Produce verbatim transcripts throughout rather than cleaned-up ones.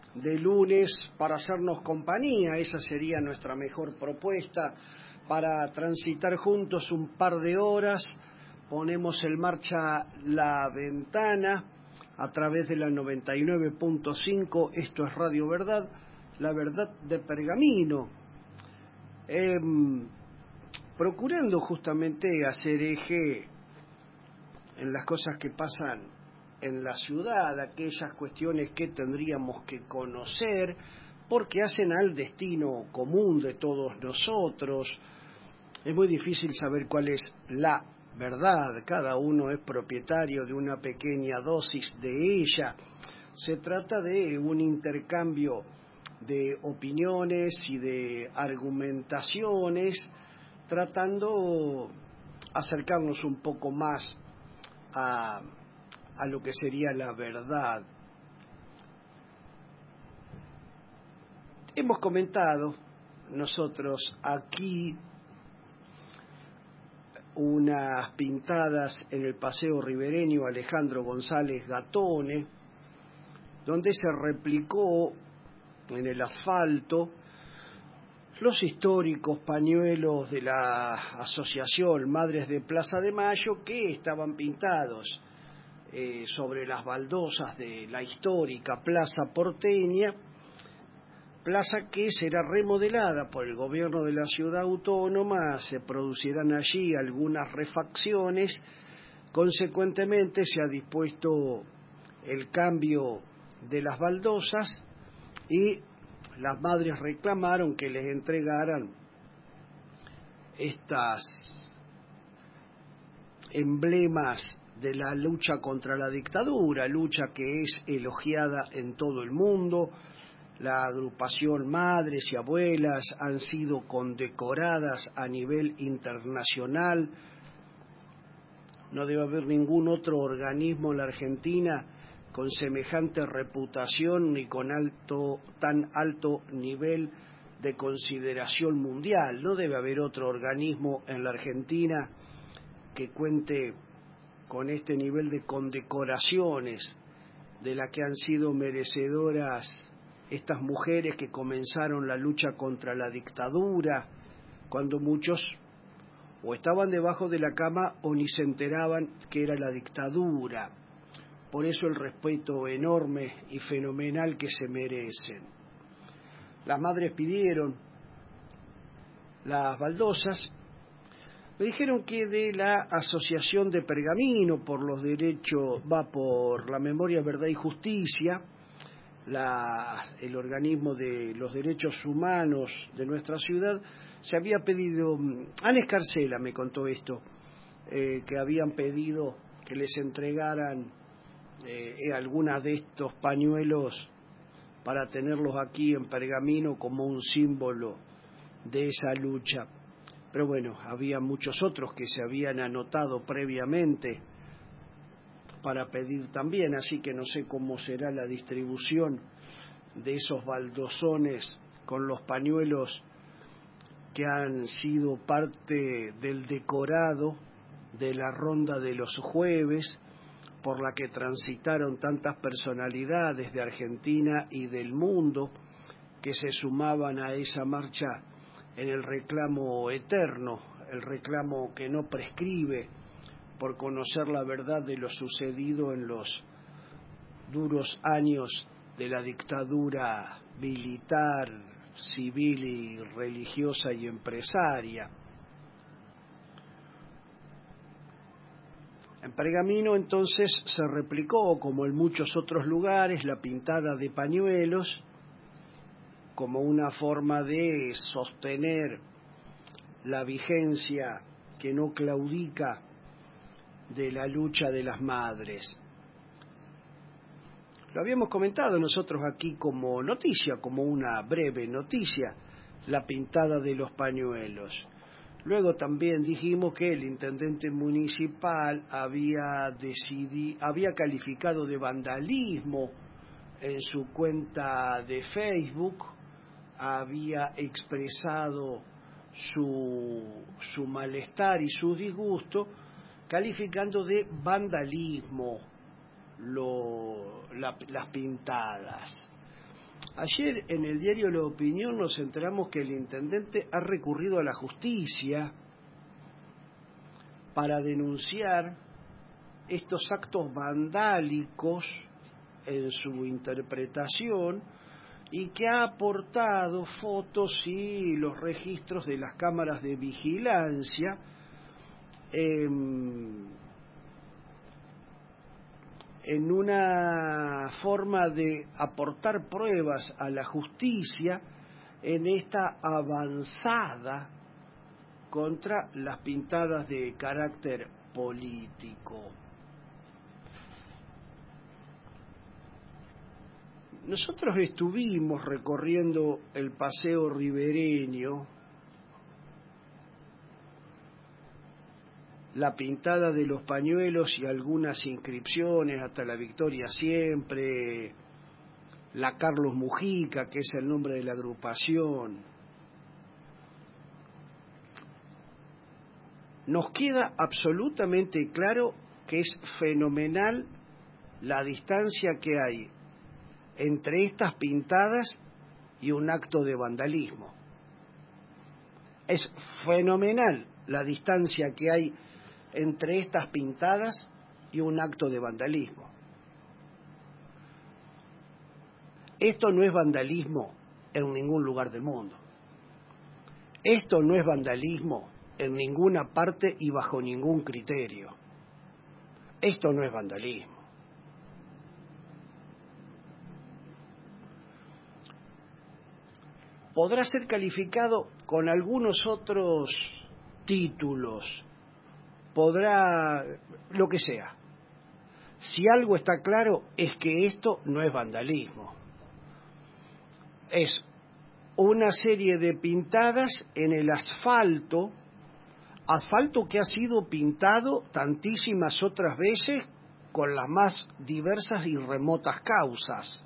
de lunes para hacernos compañía. Esa sería nuestra mejor propuesta para transitar juntos un par de horas. Ponemos en marcha la ventana a través de la noventa y nueve punto cinco. Esto es Radio Verdad, la verdad de Pergamino. Eh, procurando justamente hacer eje en las cosas que pasan en la ciudad, aquellas cuestiones que tendríamos que conocer, porque hacen al destino común de todos nosotros. Es muy difícil saber cuál es la verdad, cada uno es propietario de una pequeña dosis de ella. Se trata de un intercambio de opiniones y de argumentaciones, tratando acercarnos un poco más a a lo que sería la verdad. Hemos comentado nosotros aquí unas pintadas en el Paseo Ribereño Alejandro González Gatone, donde se replicó en el asfalto los históricos pañuelos de la Asociación Madres de Plaza de Mayo, que estaban pintados Eh, sobre las baldosas de la histórica Plaza Porteña, plaza que será remodelada por el gobierno de la ciudad autónoma. Se producirán allí algunas refacciones, consecuentemente se ha dispuesto el cambio de las baldosas y las madres reclamaron que les entregaran estas emblemas de la lucha contra la dictadura, lucha que es elogiada en todo el mundo. La agrupación Madres y Abuelas han sido condecoradas a nivel internacional. No debe haber ningún otro organismo en la Argentina con semejante reputación ni con alto, tan alto nivel de consideración mundial. No debe haber otro organismo en la Argentina que cuente con este nivel de condecoraciones de la que han sido merecedoras estas mujeres que comenzaron la lucha contra la dictadura, cuando muchos o estaban debajo de la cama o ni se enteraban que era la dictadura. Por eso el respeto enorme y fenomenal que se merecen. Las madres pidieron las baldosas. Me dijeron que de la Asociación de Pergamino por los derechos, va por la memoria, verdad y justicia, la, el organismo de los derechos humanos de nuestra ciudad, se había pedido, Ana Escarcela me contó esto, eh, que habían pedido que les entregaran eh, algunas de estos pañuelos para tenerlos aquí en Pergamino como un símbolo de esa lucha. Pero bueno, había muchos otros que se habían anotado previamente para pedir también, así que no sé cómo será la distribución de esos baldosones con los pañuelos que han sido parte del decorado de la ronda de los jueves, por la que transitaron tantas personalidades de Argentina y del mundo que se sumaban a esa marcha en el reclamo eterno, el reclamo que no prescribe por conocer la verdad de lo sucedido en los duros años de la dictadura militar, civil y religiosa y empresaria. En Pergamino entonces se replicó, como en muchos otros lugares, la pintada de pañuelos como una forma de sostener la vigencia que no claudica de la lucha de las madres. Lo habíamos comentado nosotros aquí como noticia, como una breve noticia, la pintada de los pañuelos. Luego también dijimos que el intendente municipal había decidi, había calificado de vandalismo en su cuenta de Facebook, había expresado su, su malestar y su disgusto, calificando de vandalismo lo, la, las pintadas. Ayer en el diario La Opinión nos enteramos que el intendente ha recurrido a la justicia para denunciar estos actos vandálicos en su interpretación y que ha aportado fotos y los registros de las cámaras de vigilancia en, en una forma de aportar pruebas a la justicia en esta avanzada contra las pintadas de carácter político. Nosotros estuvimos recorriendo el paseo ribereño, la pintada de los pañuelos y algunas inscripciones, hasta la Victoria Siempre, la Carlos Mujica, que es el nombre de la agrupación. Nos queda absolutamente claro que es fenomenal la distancia que hay entre estas pintadas y un acto de vandalismo. Es fenomenal la distancia que hay entre estas pintadas y un acto de vandalismo. Esto no es vandalismo en ningún lugar del mundo. Esto no es vandalismo en ninguna parte y bajo ningún criterio. Esto no es vandalismo. Podrá ser calificado con algunos otros títulos, podrá lo que sea. Si algo está claro es que esto no es vandalismo. Es una serie de pintadas en el asfalto, asfalto que ha sido pintado tantísimas otras veces con las más diversas y remotas causas.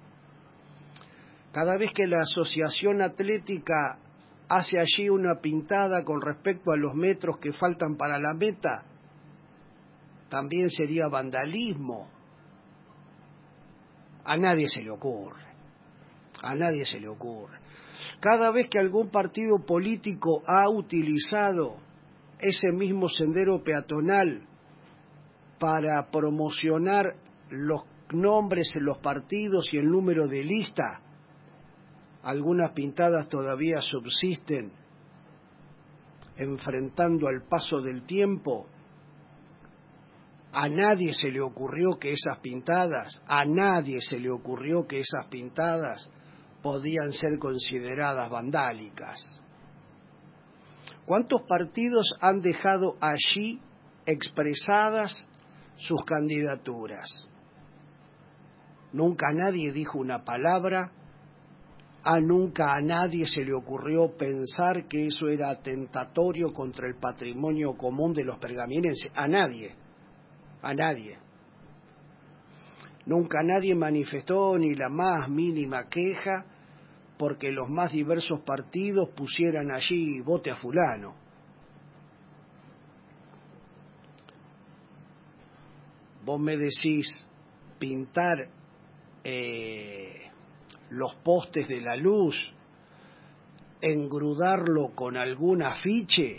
Cada vez que la asociación atlética hace allí una pintada con respecto a los metros que faltan para la meta, también sería vandalismo. A nadie se le ocurre, a nadie se le ocurre. Cada vez que algún partido político ha utilizado ese mismo sendero peatonal para promocionar los nombres en los partidos y el número de lista, algunas pintadas todavía subsisten, enfrentando al paso del tiempo. A nadie se le ocurrió que esas pintadas, a nadie se le ocurrió que esas pintadas podían ser consideradas vandálicas. ¿Cuántos partidos han dejado allí expresadas sus candidaturas? Nunca nadie dijo una palabra. A nunca a nadie se le ocurrió pensar que eso era atentatorio contra el patrimonio común de los pergaminenses. A nadie, a nadie. Nunca nadie manifestó ni la más mínima queja porque los más diversos partidos pusieran allí vote a fulano. Vos me decís pintar eh, los postes de la luz, engrudarlo con algún afiche,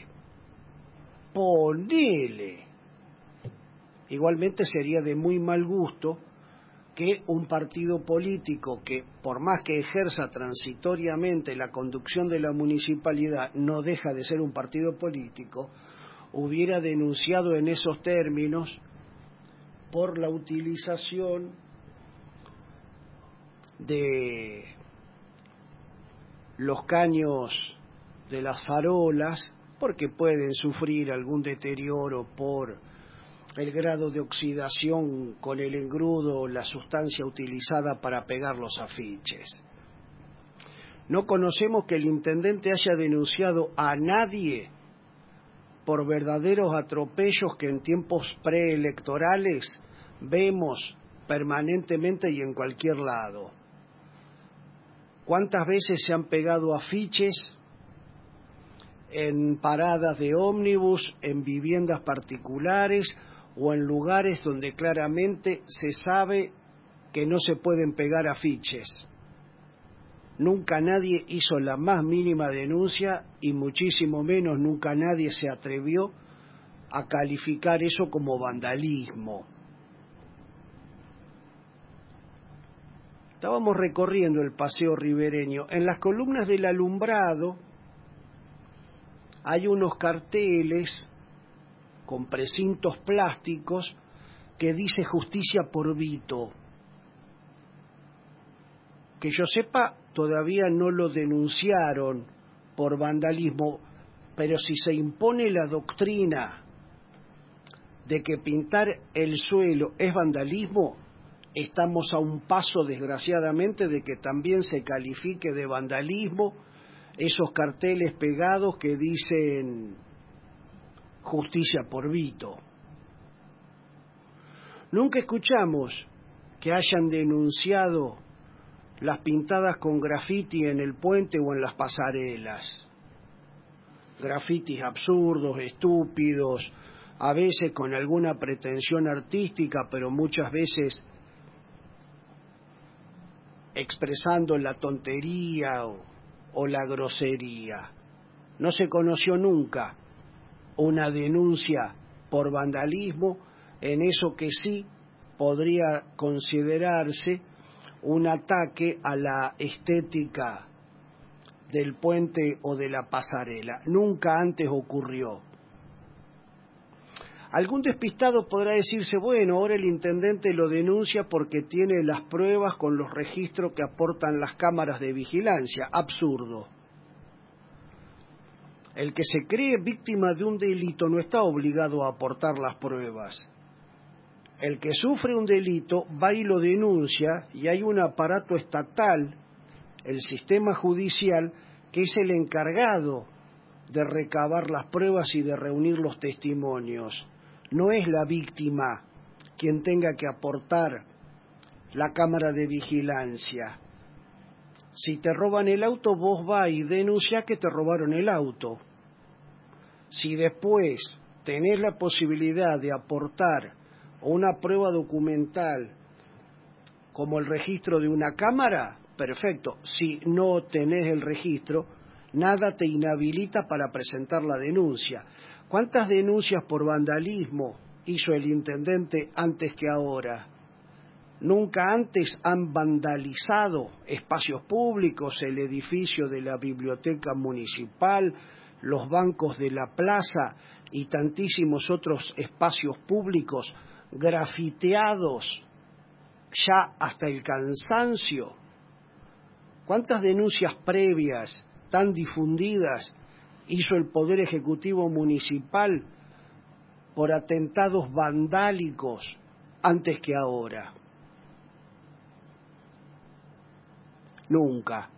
ponele. Igualmente sería de muy mal gusto que un partido político que, por más que ejerza transitoriamente la conducción de la municipalidad, no deja de ser un partido político, hubiera denunciado en esos términos por la utilización de los caños de las farolas, porque pueden sufrir algún deterioro por el grado de oxidación con el engrudo o la sustancia utilizada para pegar los afiches. No conocemos que el intendente haya denunciado a nadie por verdaderos atropellos que en tiempos preelectorales vemos permanentemente y en cualquier lado. ¿Cuántas veces se han pegado afiches en paradas de ómnibus, en viviendas particulares o en lugares donde claramente se sabe que no se pueden pegar afiches? nunca nadie hizo la más mínima denuncia y muchísimo menos nunca nadie se atrevió a calificar eso como vandalismo. Estábamos recorriendo el paseo ribereño. En las columnas del alumbrado hay unos carteles con precintos plásticos que dice justicia por Vito. Que yo sepa, todavía no lo denunciaron por vandalismo, pero si se impone la doctrina de que pintar el suelo es vandalismo, estamos a un paso, desgraciadamente, de que también se califique de vandalismo esos carteles pegados que dicen justicia por Vito. Nunca escuchamos que hayan denunciado las pintadas con grafiti en el puente o en las pasarelas. Grafitis absurdos, estúpidos, a veces con alguna pretensión artística, pero muchas veces expresando la tontería o, o la grosería. No se conoció nunca una denuncia por vandalismo en eso que sí podría considerarse un ataque a la estética del puente o de la pasarela. Nunca antes ocurrió. Algún despistado podrá decirse, bueno, ahora el intendente lo denuncia porque tiene las pruebas con los registros que aportan las cámaras de vigilancia. Absurdo. El que se cree víctima de un delito no está obligado a aportar las pruebas. El que sufre un delito va y lo denuncia y hay un aparato estatal, el sistema judicial, que es el encargado de recabar las pruebas y de reunir los testimonios. No es la víctima quien tenga que aportar la cámara de vigilancia. Si te roban el auto, vos vas y denunciás que te robaron el auto. Si después tenés la posibilidad de aportar una prueba documental como el registro de una cámara, perfecto. Si no tenés el registro, nada te inhabilita para presentar la denuncia. ¿Cuántas denuncias por vandalismo hizo el intendente antes que ahora? Nunca antes han vandalizado espacios públicos, el edificio de la biblioteca municipal, los bancos de la plaza y tantísimos otros espacios públicos grafiteados ya hasta el cansancio. ¿Cuántas denuncias previas tan difundidas hizo el Poder Ejecutivo Municipal por atentados vandálicos antes que ahora? Nunca.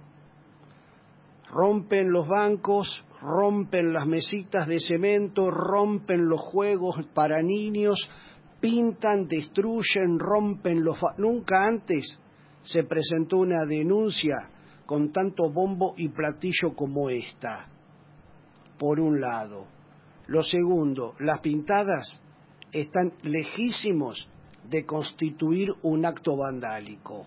Rompen los bancos, rompen las mesitas de cemento, rompen los juegos para niños, pintan, destruyen, rompen los... Fa- Nunca antes se presentó una denuncia con tanto bombo y platillo como esta, por un lado. Lo segundo, las pintadas están lejísimos de constituir un acto vandálico.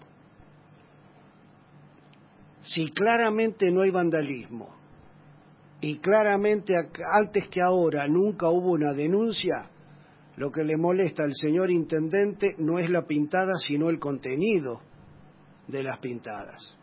Si claramente no hay vandalismo y claramente antes que ahora nunca hubo una denuncia, lo que le molesta al señor intendente no es la pintada, sino el contenido de las pintadas.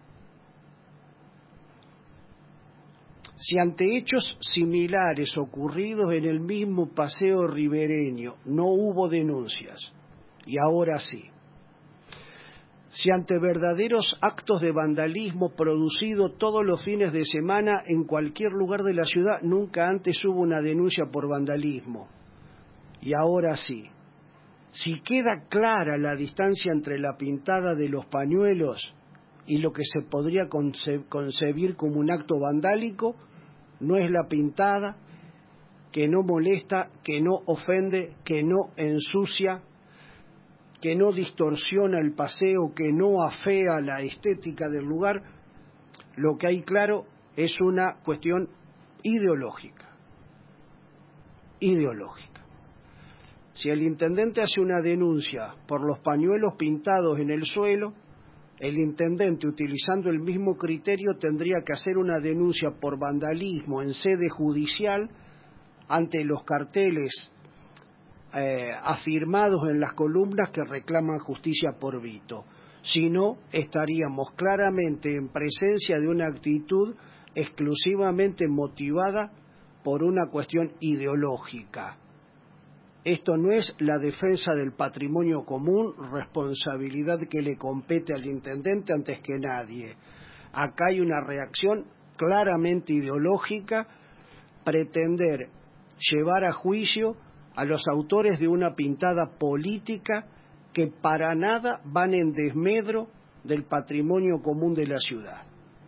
Si ante hechos similares ocurridos en el mismo paseo ribereño no hubo denuncias, y ahora sí, si ante verdaderos actos de vandalismo producidos todos los fines de semana en cualquier lugar de la ciudad, nunca antes hubo una denuncia por vandalismo, y ahora sí, si queda clara la distancia entre la pintada de los pañuelos y lo que se podría conce- concebir como un acto vandálico, no es la pintada que no molesta, que no ofende, que no ensucia, que no distorsiona el paseo, que no afea la estética del lugar. Lo que hay claro es una cuestión ideológica, ideológica. Si el intendente hace una denuncia por los pañuelos pintados en el suelo, el intendente, utilizando el mismo criterio, tendría que hacer una denuncia por vandalismo en sede judicial ante los carteles eh, afirmados en las columnas que reclaman justicia por Vito. Si no, estaríamos claramente en presencia de una actitud exclusivamente motivada por una cuestión ideológica. Esto no es la defensa del patrimonio común, responsabilidad que le compete al intendente antes que nadie. Acá hay una reacción claramente ideológica, pretender llevar a juicio a los autores de una pintada política que para nada van en desmedro del patrimonio común de la ciudad.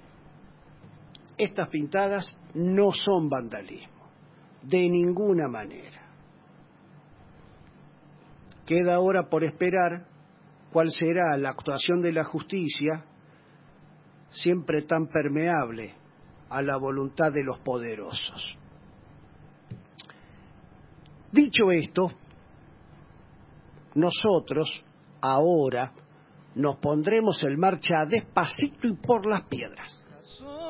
Estas pintadas no son vandalismo, de ninguna manera. Queda ahora por esperar cuál será la actuación de la justicia, siempre tan permeable a la voluntad de los poderosos. Dicho esto, nosotros ahora nos pondremos en marcha despacito y por las piedras.